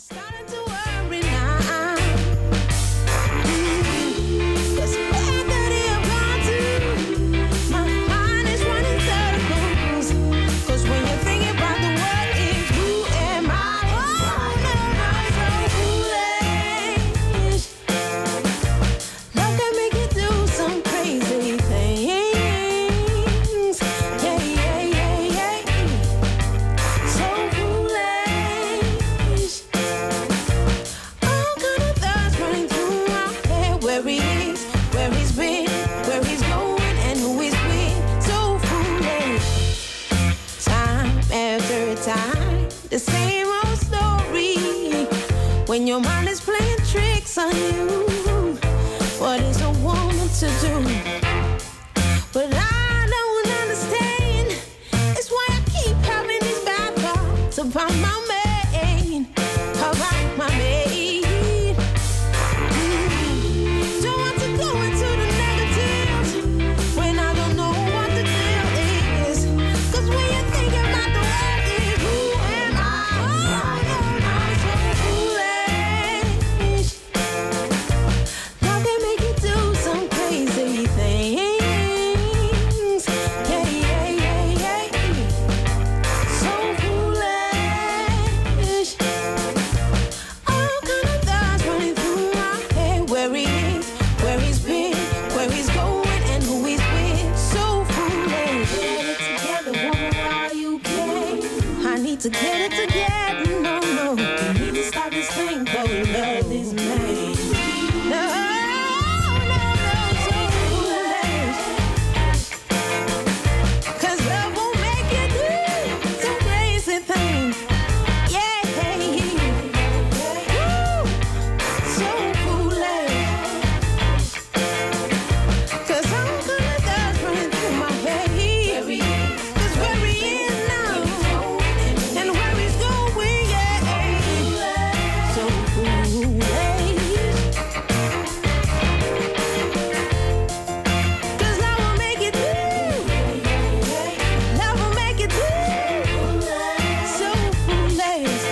The same old story. When your mind is playing tricks on you, what is a woman to do? But I don't understand. It's why I keep having these bad thoughts about my man, about my maid. Don't want to go into the negatives when I don't know what the deal is. 'Cause when you think about the world is, who am I? I'm so foolish. Love can make you do some crazy things. Yeah, yeah, yeah, yeah. So foolish. All kind of thoughts running through my head. Where he is, where he's been, where he's going, and who he's with. So foolish. Get it together, woman, while you can. I need to get it together, no, no. You need to stop this thing called love this man. No, no, no, so foolish. 'Cause love won't make you do some crazy things. Yeah, woo, so foolish. 'Cause all kind of thoughts running through my head. 'Cause where he is now, and where he's going, yeah, so foolish. 'Cause love will make you do, love will make you do, so foolish.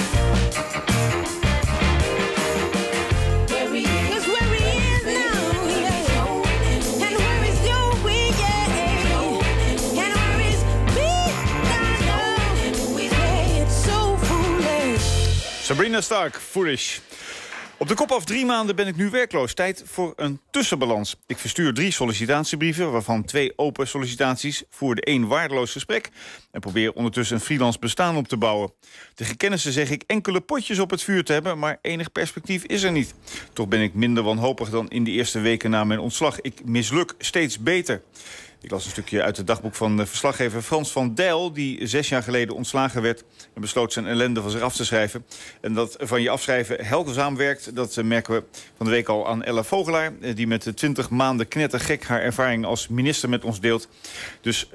'Cause where he is now, yeah, and where he's going, yeah, and where he's been, yeah, it's so foolish. Sabrina Stark, Foolish. Op de kop af 3 maanden ben ik nu werkloos. Tijd voor een tussenbalans. Ik verstuur 3 sollicitatiebrieven, waarvan 2 open sollicitaties. Voer de 1 waardeloos gesprek en probeer ondertussen een freelance bestaan op te bouwen. Tegen kennissen zeg ik enkele potjes op het vuur te hebben, maar enig perspectief is er niet. Toch ben ik minder wanhopig dan in de eerste weken na mijn ontslag. Ik misluk steeds beter. Ik las een stukje uit het dagboek van de verslaggever Frans van Dijl, die 6 jaar geleden ontslagen werd en besloot zijn ellende van zich af te schrijven. En dat van je afschrijven helzaam werkt, dat merken we van de week al aan Ella Vogelaar, die met de 20 maanden knettergek haar ervaring als minister met ons deelt. Dus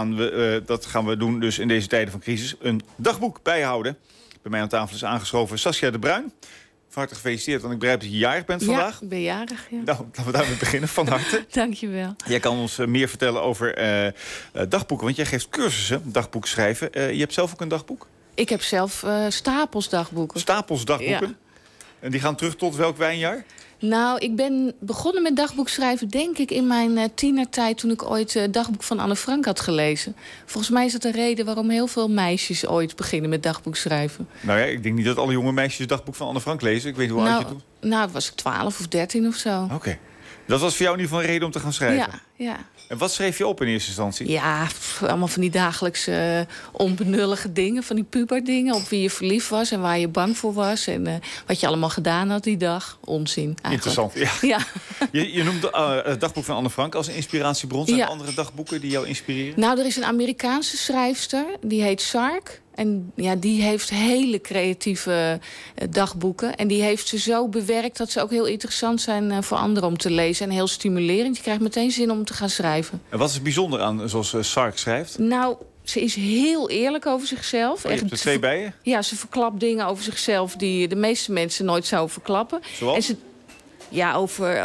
dat gaan we doen dus in deze tijden van crisis. Een dagboek bijhouden. Bij mij aan tafel is aangeschoven Saskia de Bruin. Van harte gefeliciteerd, want ik begrijp dat je jarig bent vandaag. Ja, ik ben jarig, ja. Nou, laten we daarmee beginnen. Van harte. Dank je wel. Jij kan ons meer vertellen over dagboeken, want jij geeft cursussen, dagboek schrijven. Je hebt zelf ook een dagboek? Ik heb zelf stapels dagboeken. Stapels dagboeken? Ja. En die gaan terug tot welk wijnjaar? Nou, ik ben begonnen met dagboek schrijven, denk ik, in mijn tienertijd, toen ik ooit het dagboek van Anne Frank had gelezen. Volgens mij is dat de reden waarom heel veel meisjes ooit beginnen met dagboek schrijven. Nou ja, ik denk niet dat alle jonge meisjes het dagboek van Anne Frank lezen. Ik weet niet hoe oud je toen. Nou, was ik 12 of 13 of zo. Oké. Dat was voor jou in ieder geval een reden om te gaan schrijven? Ja. En wat schreef je op in eerste instantie? Ja, allemaal van die dagelijkse onbenullige dingen. Van die puberdingen. Op wie je verliefd was en waar je bang voor was. En wat je allemaal gedaan had die dag. Onzin eigenlijk. Interessant, ja. Je noemt het dagboek van Anne Frank als een inspiratiebron. Zijn er andere dagboeken die jou inspireren? Nou, er is een Amerikaanse schrijfster. Die heet Sark. En ja, die heeft hele creatieve dagboeken. En die heeft ze zo bewerkt dat ze ook heel interessant zijn voor anderen om te lezen. En heel stimulerend. Je krijgt meteen zin om te gaan schrijven. En wat is het bijzonder aan zoals Sark schrijft? Nou, ze is heel eerlijk over zichzelf. Je hebt er 2 bij je? Ja, ze verklapt dingen over zichzelf die de meeste mensen nooit zouden verklappen. Zoals? En ja, over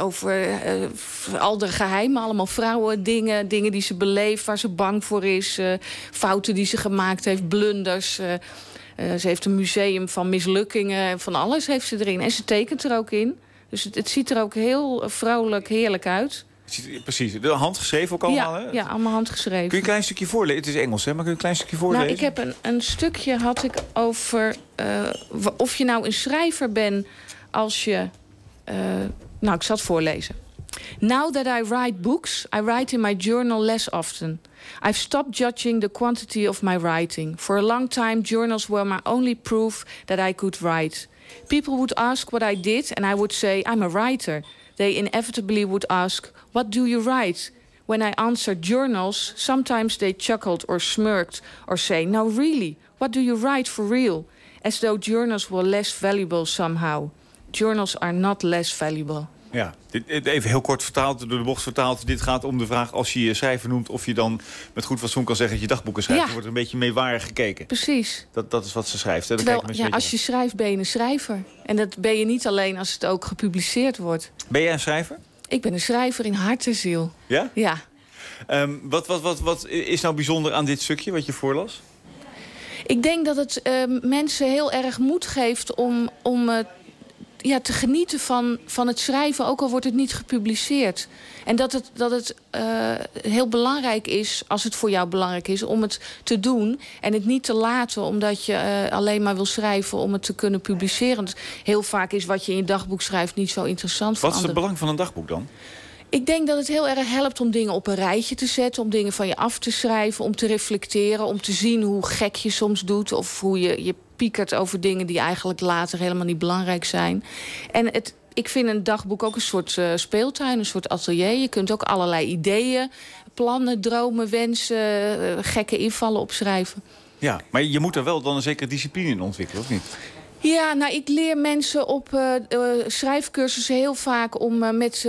al de geheimen, allemaal vrouwen, dingen die ze beleeft, waar ze bang voor is, fouten die ze gemaakt heeft, blunders. Ze heeft een museum van mislukkingen. Van alles heeft ze erin. En ze tekent er ook in. Dus het ziet er ook heel vrolijk, heerlijk uit. Precies, de handgeschreven ook allemaal, hè? Ja, allemaal handgeschreven. Kun je een klein stukje voorlezen? Het is Engels, hè? Maar kun je een klein stukje voorlezen? Nou, ik heb een stukje had ik over of je nou een schrijver bent als je... ik zal het voorlezen. Now that I write books, I write in my journal less often. I've stopped judging the quantity of my writing. For a long time, journals were my only proof that I could write. People would ask what I did, and I would say, I'm a writer. They inevitably would ask, what do you write? When I answered journals, sometimes they chuckled or smirked or say, no, really, what do you write for real? As though journals were less valuable somehow. Journals are not less valuable. Ja, even heel kort vertaald, door de bocht vertaald. Dit gaat om de vraag, als je je schrijver noemt... of je dan met goed fatsoen kan zeggen dat je dagboeken schrijft. Ja. Dan wordt er een beetje meewarig gekeken. Precies. Dat is wat ze schrijft. Hè? Terwijl, als je schrijft, ben je een schrijver. En dat ben je niet alleen als het ook gepubliceerd wordt. Ben jij een schrijver? Ik ben een schrijver in hart en ziel. Ja? Ja. Wat is nou bijzonder aan dit stukje wat je voorlas? Ik denk dat het mensen heel erg moed geeft om te genieten van het schrijven, ook al wordt het niet gepubliceerd. En dat het heel belangrijk is, als het voor jou belangrijk is, om het te doen. En het niet te laten, omdat je alleen maar wil schrijven om het te kunnen publiceren. Want heel vaak is wat je in je dagboek schrijft niet zo interessant voor Wat is het belang van een dagboek dan? Ik denk dat het heel erg helpt om dingen op een rijtje te zetten, om dingen van je af te schrijven, om te reflecteren, om te zien hoe gek je soms doet of hoe je piekert over dingen die eigenlijk later helemaal niet belangrijk zijn. En ik vind een dagboek ook een soort speeltuin, een soort atelier. Je kunt ook allerlei ideeën, plannen, dromen, wensen, gekke invallen opschrijven. Ja, maar je moet er wel dan een zekere discipline in ontwikkelen, of niet? Ja, nou, ik leer mensen op schrijfcursussen heel vaak om met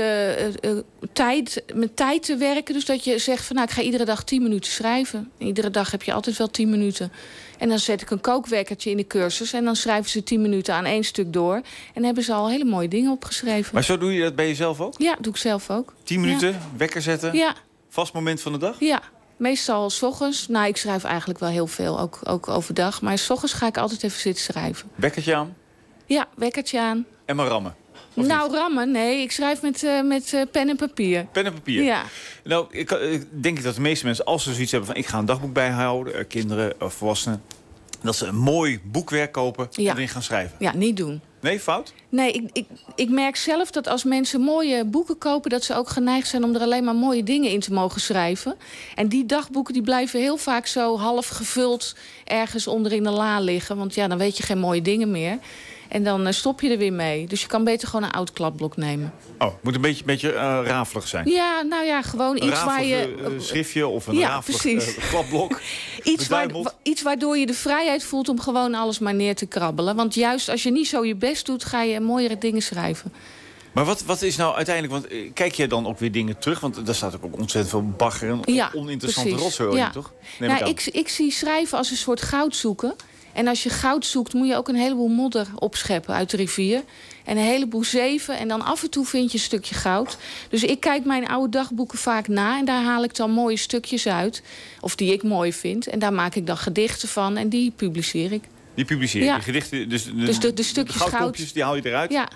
tijd te werken. Dus dat je zegt van, ik ga iedere dag 10 minuten schrijven. Iedere dag heb je altijd wel 10 minuten. En dan zet ik een kookwekkertje in de cursus. En dan schrijven ze 10 minuten aan 1 stuk door. En dan hebben ze al hele mooie dingen opgeschreven. Maar zo doe je dat bij jezelf ook? Ja, doe ik zelf ook. 10 minuten, wekker zetten? Ja. Vast moment van de dag? Ja. Meestal 's ochtends. Nou, ik schrijf eigenlijk wel heel veel, ook overdag. Maar 's ochtends ga ik altijd even zitten schrijven. Wekkertje aan? Ja, wekkertje aan. En maar rammen? Nou, rammen, nee. Ik schrijf met pen en papier. Pen en papier? Ja. Nou, ik denk dat de meeste mensen, als ze zoiets hebben van, ik ga een dagboek bijhouden, kinderen of volwassenen, dat ze een mooi boekwerk kopen en erin gaan schrijven. Ja, niet doen. Nee, fout? Nee, ik merk zelf dat als mensen mooie boeken kopen, dat ze ook geneigd zijn om er alleen maar mooie dingen in te mogen schrijven. En die dagboeken die blijven heel vaak zo half gevuld ergens onder in de la liggen. Want ja, dan weet je geen mooie dingen meer. En dan stop je er weer mee. Dus je kan beter gewoon een oud kladblok nemen. Oh, het moet een beetje rafelig zijn. Ja, nou ja, gewoon een iets waar je... schriftje of een rafelig kladblok. Iets waardoor je de vrijheid voelt om gewoon alles maar neer te krabbelen. Want juist als je niet zo je best doet, ga je mooiere dingen schrijven. Maar wat is nou uiteindelijk... Want kijk jij dan ook weer dingen terug? Want daar staat ook ontzettend veel bagger en oninteressante rotzooi in, toch? Ik zie schrijven als een soort goud zoeken. En als je goud zoekt, moet je ook een heleboel modder opscheppen uit de rivier. En een heleboel zeven. En dan af en toe vind je een stukje goud. Dus ik kijk mijn oude dagboeken vaak na. En daar haal ik dan mooie stukjes uit. Of die ik mooi vind. En daar maak ik dan gedichten van. En die publiceer ik. Die publiceer je? Ja. Die gedichten, dus de stukjes goud. Die haal je eruit? Ja.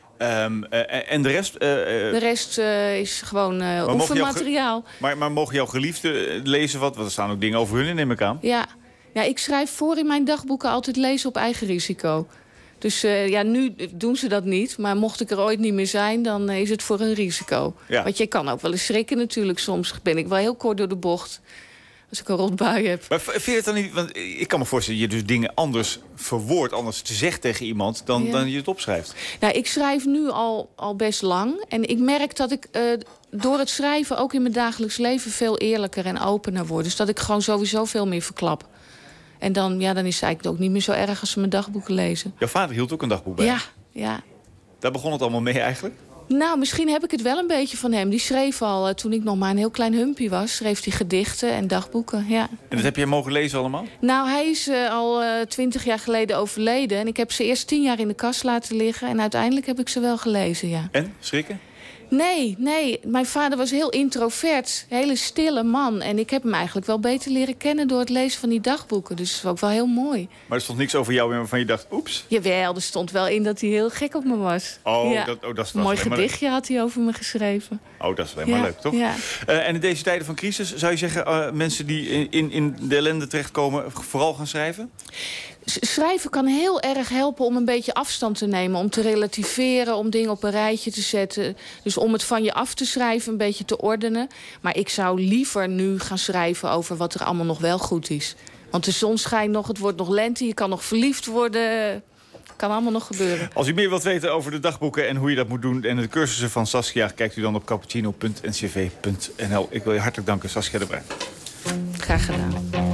En de rest? De rest is gewoon oefenmateriaal. Maar mogen jouw geliefden lezen wat? Want er staan ook dingen over hun in, neem ik aan. Ja. Ja, ik schrijf voor in mijn dagboeken altijd lezen op eigen risico. Dus nu doen ze dat niet. Maar mocht ik er ooit niet meer zijn, dan is het voor een risico. Ja. Want je kan ook wel eens schrikken natuurlijk. Soms ben ik wel heel kort door de bocht. Als ik een rotbui heb. Maar vind je het dan niet... Want ik kan me voorstellen dat je dus dingen anders verwoordt, anders te zegt tegen iemand dan je het opschrijft. Nou, ik schrijf nu al best lang. En ik merk dat ik door het schrijven ook in mijn dagelijks leven veel eerlijker en opener word. Dus dat ik gewoon sowieso veel meer verklap. En dan is het eigenlijk ook niet meer zo erg als ze mijn dagboeken lezen. Jouw vader hield ook een dagboek bij? Ja. Daar begon het allemaal mee eigenlijk? Nou, misschien heb ik het wel een beetje van hem. Die schreef al, toen ik nog maar een heel klein humpie was, schreef hij gedichten en dagboeken, ja. En dat heb jij mogen lezen allemaal? Nou, hij is al 20 jaar geleden overleden. En ik heb ze eerst 10 jaar in de kast laten liggen. En uiteindelijk heb ik ze wel gelezen, ja. En? Schrikken? Nee. Mijn vader was heel introvert. Een hele stille man. En ik heb hem eigenlijk wel beter leren kennen door het lezen van die dagboeken. Dus dat is ook wel heel mooi. Maar er stond niks over jou waarvan je dacht, oeps. Jawel, er stond wel in dat hij heel gek op me was. Dat is een mooi gedichtje had hij over me geschreven. Dat is helemaal leuk, toch? Ja. En in deze tijden van crisis, zou je zeggen... mensen die in de ellende terechtkomen, vooral gaan schrijven? Schrijven kan heel erg helpen om een beetje afstand te nemen. Om te relativeren, om dingen op een rijtje te zetten. Dus om het van je af te schrijven, een beetje te ordenen. Maar ik zou liever nu gaan schrijven over wat er allemaal nog wel goed is. Want de zon schijnt nog, het wordt nog lente, je kan nog verliefd worden. Kan allemaal nog gebeuren. Als u meer wilt weten over de dagboeken en hoe je dat moet doen... en de cursussen van Saskia, kijkt u dan op cappuccino.ncv.nl. Ik wil je hartelijk danken, Saskia de Bruin. Graag gedaan.